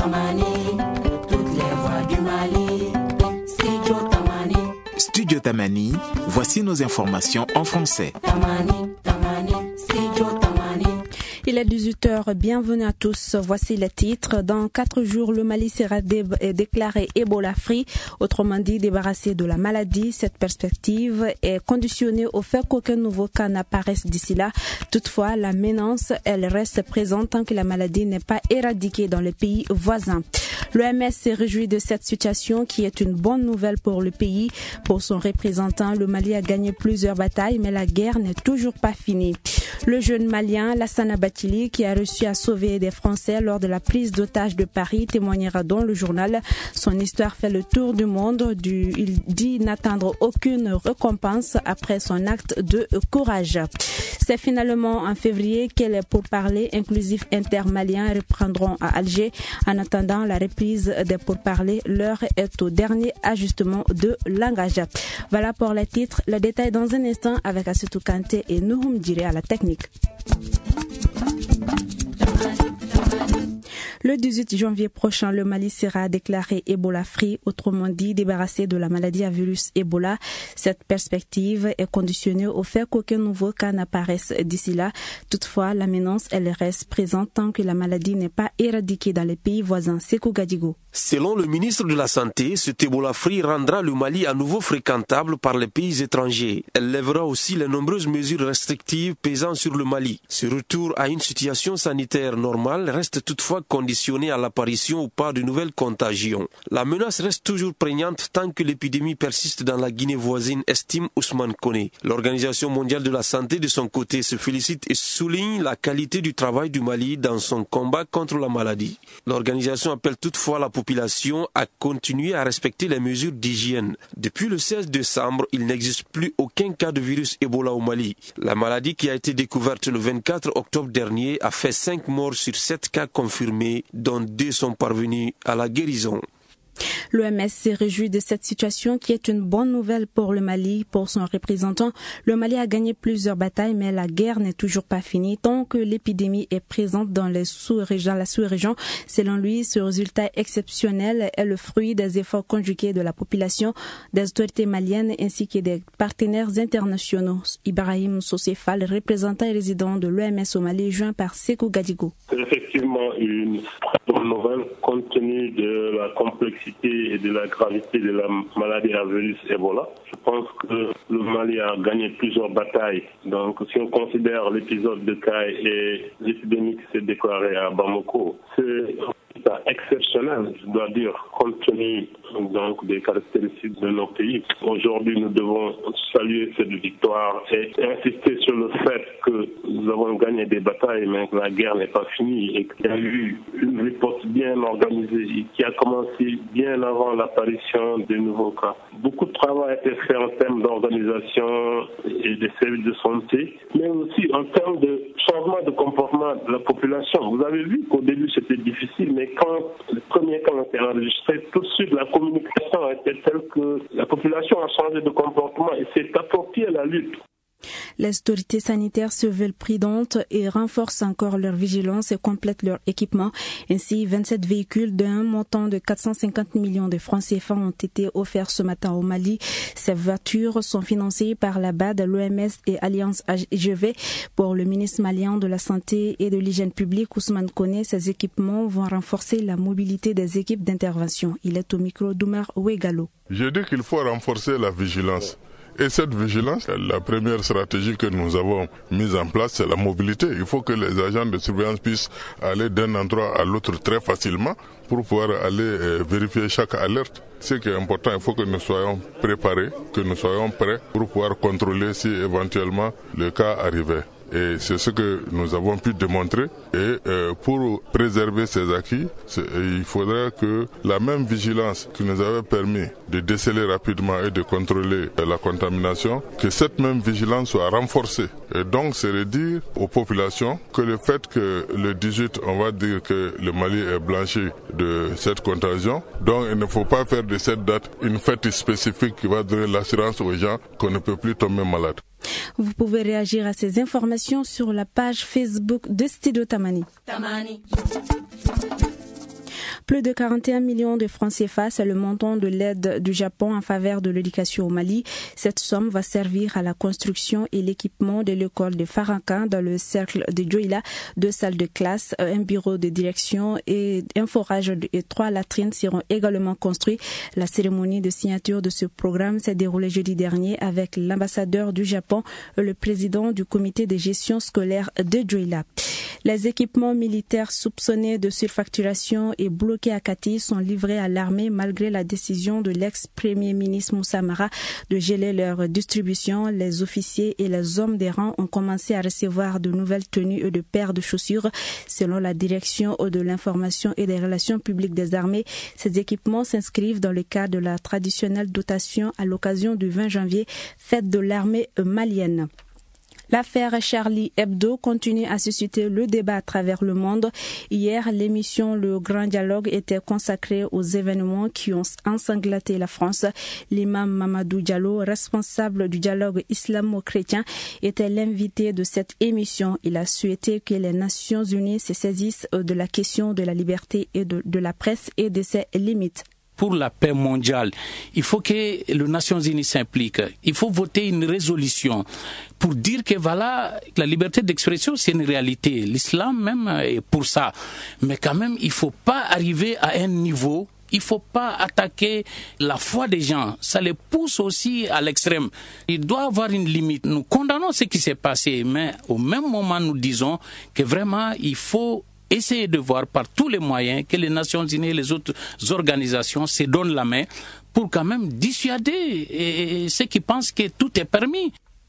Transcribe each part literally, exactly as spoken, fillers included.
Tamani, toutes les voix du Mali. Studio Tamani. Studio Tamani, voici nos informations en français. Tamani, Tamani, Studio Tamani. Il est dix-huit heures, bienvenue à tous. Voici les titres. Dans quatre jours, le Mali sera dé- déclaré Ebola-free, autrement dit débarrassé de la maladie. Cette perspective est conditionnée au fait qu'aucun nouveau cas n'apparaisse d'ici là. Toutefois, la menace, elle reste présente tant que la maladie n'est pas éradiquée dans les pays voisins. L'O M S s'est réjoui de cette situation qui est une bonne nouvelle pour le pays. Pour son représentant, le Mali a gagné plusieurs batailles, mais la guerre n'est toujours pas finie. Le jeune Malien, Lassana Bathily, qui a réussi à sauver des Français lors de la prise d'otages de Paris, témoignera dans le journal. Son histoire fait le tour du monde. Du, il dit n'attendre aucune récompense après son acte de courage. C'est finalement en février que les pourparlers inclusifs intermaliens reprendront à Alger. En attendant la reprise des pourparlers, l'heure est au dernier ajustement de langage. Voilà pour les titres. Le détail dans un instant avec Assetou Kanté et Nouhoum Diré à la technique. Le dix-huit janvier prochain, le Mali sera déclaré Ebola-free, autrement dit débarrassé de la maladie à virus Ebola. Cette perspective est conditionnée au fait qu'aucun nouveau cas n'apparaisse d'ici là. Toutefois, la menace, elle reste présente tant que la maladie n'est pas éradiquée dans les pays voisins. Sekou Gadigo. Selon le ministre de la Santé, cet Ebola-free rendra le Mali à nouveau fréquentable par les pays étrangers. Elle lèvera aussi les nombreuses mesures restrictives pesant sur le Mali. Ce retour à une situation sanitaire normale reste toutefois conditionné à l'apparition ou pas de nouvelles contagions. La menace reste toujours prégnante tant que l'épidémie persiste dans la Guinée voisine, estime Ousmane Koné. L'Organisation mondiale de la santé, de son côté, se félicite et souligne la qualité du travail du Mali dans son combat contre la maladie. L'organisation appelle toutefois la population à continuer à respecter les mesures d'hygiène. Depuis le seize décembre, il n'existe plus aucun cas de virus Ebola au Mali. La maladie qui a été découverte le vingt-quatre octobre dernier a fait cinq morts sur sept cas confirmés, dont deux sont parvenus à la guérison. L'O M S s'est réjoui de cette situation qui est une bonne nouvelle pour le Mali. Pour son représentant, le Mali a gagné plusieurs batailles, mais la guerre n'est toujours pas finie tant que l'épidémie est présente dans, les sous-régions, dans la sous-région. Selon lui, ce résultat exceptionnel est le fruit des efforts conjugués de la population, des autorités maliennes ainsi que des partenaires internationaux. Ibrahim Sosefal, représentant et résident de l'O M S au Mali, joint par Sekou Gadigo. C'est effectivement une très bonne nouvelle compte tenu de la complexité et de la gravité de la maladie à virus Ebola. Je pense que le Mali a gagné plusieurs batailles. Donc, si on considère l'épisode de Kay et l'épidémie qui s'est déclarée à Bamako, c'est exceptionnel, je dois dire, compte tenu donc des caractéristiques de nos pays. Aujourd'hui, nous devons saluer cette victoire et insister sur le fait que nous avons gagné des batailles, mais que la guerre n'est pas finie et qu'il y a eu une riposte bien organisée et qui a commencé bien avant l'apparition des nouveaux cas. Beaucoup de travail a été fait en termes d'organisation et des services de santé, mais aussi en termes de changement de comportement de la population. Vous avez vu qu'au début c'était difficile, mais quand le premier cas a été enregistré, tout de suite la communication a été telle que la population a changé de comportement et s'est appropriée à la lutte. Les autorités sanitaires se veulent prudentes et renforcent encore leur vigilance et complètent leur équipement. Ainsi, vingt-sept véhicules d'un montant de quatre cent cinquante millions de francs C F A ont été offerts ce matin au Mali. Ces voitures sont financées par la B A D, l'O M S et Alliance G V. Pour le ministre malien de la Santé et de l'Hygiène publique, Ousmane Koné, ces équipements vont renforcer la mobilité des équipes d'intervention. Il est au micro d'Oumar Ouegalo. Je dis qu'il faut renforcer la vigilance. Et cette vigilance, la première stratégie que nous avons mise en place, c'est la mobilité. Il faut que les agents de surveillance puissent aller d'un endroit à l'autre très facilement pour pouvoir aller vérifier chaque alerte. Ce qui est important, il faut que nous soyons préparés, que nous soyons prêts pour pouvoir contrôler si éventuellement le cas arrivait. Et c'est ce que nous avons pu démontrer. Et euh, pour préserver ces acquis, il faudrait que la même vigilance qui nous avait permis de déceler rapidement et de contrôler la contamination, que cette même vigilance soit renforcée. Et donc, c'est de dire aux populations que le fait que le dix-huit, on va dire que le Mali est blanchi de cette contagion, donc il ne faut pas faire de cette date une fête spécifique qui va donner l'assurance aux gens qu'on ne peut plus tomber malade. Vous pouvez réagir à ces informations sur la page Facebook de Studio Tamani. Tamani. Plus de quarante et un millions de francs C F A, c'est le montant de l'aide du Japon en faveur de l'éducation au Mali. Cette somme va servir à la construction et l'équipement de l'école de Farankan dans le cercle de Dioïla, deux salles de classe, un bureau de direction et un forage et trois latrines seront également construits. La cérémonie de signature de ce programme s'est déroulée jeudi dernier avec l'ambassadeur du Japon et le président du comité de gestion scolaire de Dioïla. Les équipements militaires soupçonnés de surfacturation et bloqués à Kati sont livrés à l'armée malgré la décision de l'ex-premier ministre Moussa Mara de geler leur distribution. Les officiers et les hommes des rangs ont commencé à recevoir de nouvelles tenues et de paires de chaussures. Selon la direction de l'information et des relations publiques des armées, ces équipements s'inscrivent dans le cadre de la traditionnelle dotation à l'occasion du vingt janvier, fête de l'armée malienne. L'affaire Charlie Hebdo continue à susciter le débat à travers le monde. Hier, l'émission Le Grand Dialogue était consacrée aux événements qui ont ensanglanté la France. L'imam Mamadou Diallo, responsable du dialogue islamo-chrétien, était l'invité de cette émission. Il a souhaité que les Nations Unies se saisissent de la question de la liberté et de, de la presse et de ses limites. Pour la paix mondiale, il faut que les Nations Unies s'impliquent. Il faut voter une résolution pour dire que voilà, la liberté d'expression, c'est une réalité. L'islam même est pour ça. Mais quand même, il ne faut pas arriver à un niveau, il ne faut pas attaquer la foi des gens. Ça les pousse aussi à l'extrême. Il doit y avoir une limite. Nous condamnons ce qui s'est passé, mais au même moment, nous disons que vraiment, il faut essayer de voir par tous les moyens que les Nations Unies et les autres organisations se donnent la main pour quand même dissuader ceux qui pensent que tout est permis.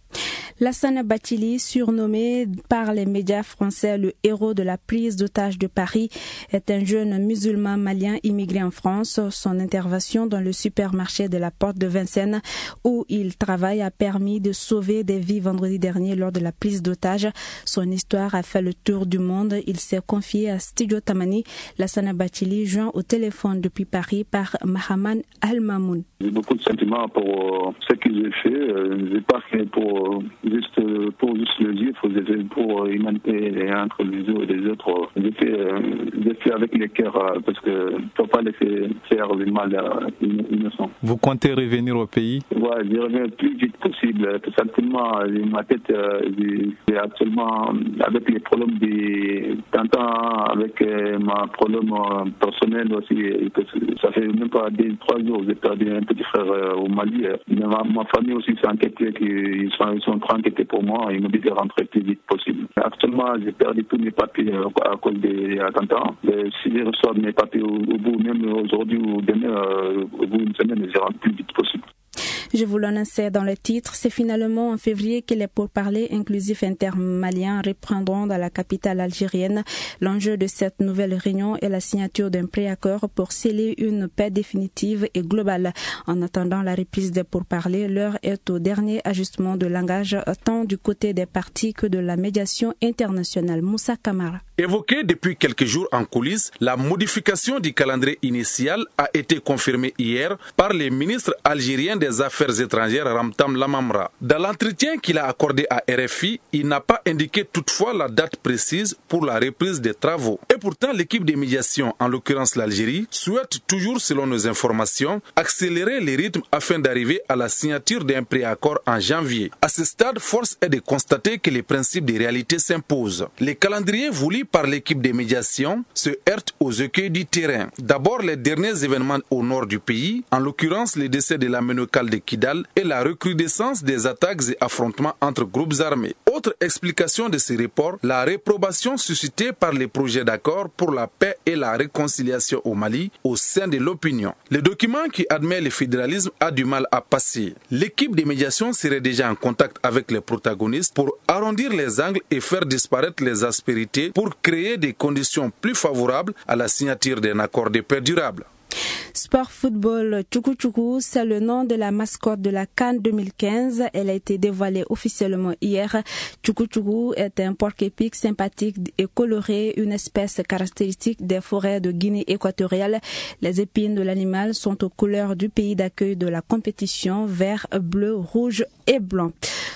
Lassana Bathily, surnommé par les médias français le héros de la prise d'otages de Paris, est un jeune musulman malien immigré en France. Son intervention dans le supermarché de la Porte de Vincennes, où il travaille, a permis de sauver des vies vendredi dernier lors de la prise d'otages. Son histoire a fait le tour du monde. Il s'est confié à Studio Tamani. Lassana Bathily, joint au téléphone depuis Paris par Mahaman Al-Mamoun. J'ai beaucoup de sentiments pour euh, ce que j'ai fait. Euh, j'ai pas fait pour euh, juste euh, pour juste les juifs, j'ai fait pour euh, l'humanité entre les uns et les autres. J'ai fait, euh, j'ai fait avec les cœurs euh, parce que faut pas laisser faire du mal à innocents. Vous comptez revenir au pays? Ouais, je reviens le plus vite possible. Tout simplement, ma tête, euh, j'ai actuellement avec les problèmes des t'entends avec euh, ma problème euh, personnel aussi. Que ça fait même pas deux trois jours j'ai perdu un petit frère euh, au Mali. Mais ma, ma famille aussi s'est inquiétée qu'ils sont, ils sont en train d'inquiéter pour moi. Ils m'ont dit de rentrer le plus vite possible. Actuellement, j'ai perdu tous mes papiers euh, à cause des attentats. Et si je reçois mes papiers au, au bout, même aujourd'hui ou demain, euh, au bout d'une semaine, je rentre le plus vite possible. Je vous l'annonçais dans le titre, c'est finalement en février que les pourparlers inclusifs intermaliens reprendront dans la capitale algérienne. L'enjeu de cette nouvelle réunion est la signature d'un préaccord pour sceller une paix définitive et globale. En attendant la reprise des pourparlers, l'heure est au dernier ajustement de langage tant du côté des partis que de la médiation internationale. Moussa Kamara. Évoquée depuis quelques jours en coulisses, la modification du calendrier initial a été confirmée hier par le ministre algérien des Affaires étrangères Ramtam Lamamra. Dans l'entretien qu'il a accordé à R F I, il n'a pas indiqué toutefois la date précise pour la reprise des travaux. Et pourtant, l'équipe de médiation, en l'occurrence l'Algérie, souhaite toujours, selon nos informations, accélérer les rythmes afin d'arriver à la signature d'un préaccord en janvier. À ce stade, force est de constater que les principes de réalité s'imposent. Les calendriers voulus par l'équipe de médiation se heurtent aux écueils du terrain. D'abord, les derniers événements au nord du pays, en l'occurrence le décès de la ménocale de Kidal et la recrudescence des attaques et affrontements entre groupes armés. Autre explication de ces reports, la réprobation suscitée par les projets d'accord pour la paix et la réconciliation au Mali au sein de l'opinion. Le document qui admet le fédéralisme a du mal à passer. L'équipe de médiation serait déjà en contact avec les protagonistes pour arrondir les angles et faire disparaître les aspérités pour créer des conditions plus favorables à la signature d'un accord de paix durable. Sport football, Tchoukou Tchoukou, c'est le nom de la mascotte de la CAN deux mille quinze. Elle a été dévoilée officiellement hier. Tchoukou Tchoukou est un porc-épic sympathique et coloré, une espèce caractéristique des forêts de Guinée équatoriale. Les épines de l'animal sont aux couleurs du pays d'accueil de la compétition, vert, bleu, rouge et blanc.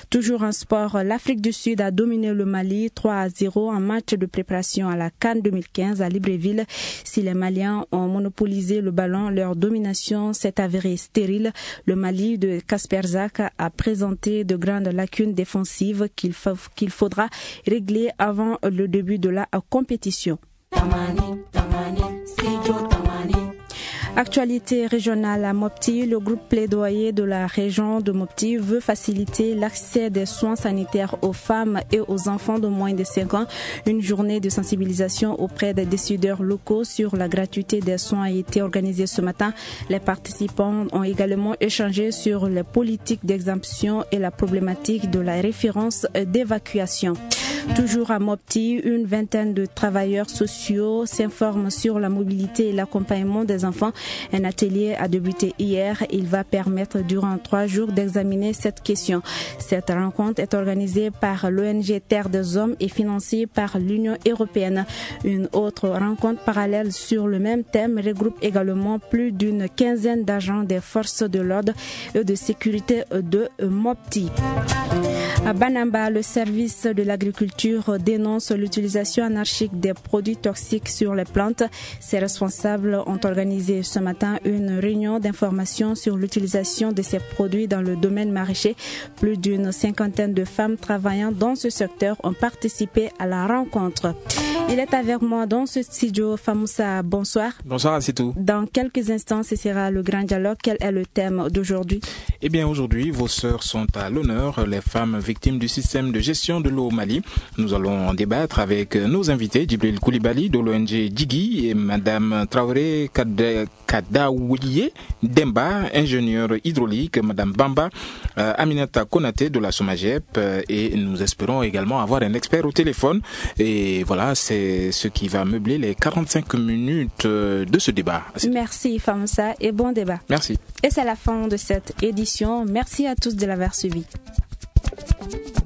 Toujours en sport, l'Afrique du Sud a dominé le Mali trois à zéro en match de préparation à la CAN deux mille quinze à Libreville. Si les Maliens ont monopolisé le ballon, leur domination s'est avérée stérile. Le Mali de Kasper Zak a présenté de grandes lacunes défensives qu'il fa- qu'il faudra régler avant le début de la compétition. Tamani, Tamani, Studio Tamani. Actualité régionale à Mopti, le groupe plaidoyer de la région de Mopti veut faciliter l'accès des soins sanitaires aux femmes et aux enfants de moins de cinq ans. Une journée de sensibilisation auprès des décideurs locaux sur la gratuité des soins a été organisée ce matin. Les participants ont également échangé sur les politiques d'exemption et la problématique de la référence d'évacuation. Toujours à Mopti, une vingtaine de travailleurs sociaux s'informent sur la mobilité et l'accompagnement des enfants. Un atelier a débuté hier. Il va permettre durant trois jours d'examiner cette question. Cette rencontre est organisée par l'O N G Terre des Hommes et financée par l'Union européenne. Une autre rencontre parallèle sur le même thème regroupe également plus d'une quinzaine d'agents des forces de l'ordre et de sécurité de Mopti. À Banamba, le service de l'agriculture dénonce l'utilisation anarchique des produits toxiques sur les plantes. Ses responsables ont organisé ce matin une réunion d'information sur l'utilisation de ces produits dans le domaine maraîcher. Plus d'une cinquantaine de femmes travaillant dans ce secteur ont participé à la rencontre. Il est avec moi dans ce studio. Famoussa, bonsoir. Bonsoir, c'est tout. Dans quelques instants, ce sera le grand dialogue. Quel est le thème d'aujourd'hui? Eh bien, aujourd'hui, vos sœurs sont à l'honneur, les femmes victimes du système de gestion de l'eau au Mali. Nous allons en débattre avec nos invités, Djibril Koulibaly de l'O N G Djigui et Madame Traoré Kadaoulié Demba, ingénieure hydraulique, Madame Bamba, euh, Aminata Konaté de la SOMAGEP euh, et nous espérons également avoir un expert au téléphone. Et voilà, c'est ce qui va meubler les quarante-cinq minutes de ce débat. Merci Famoussa et bon débat. Merci. Et c'est la fin de cette édition. Merci à tous de l'avoir suivi.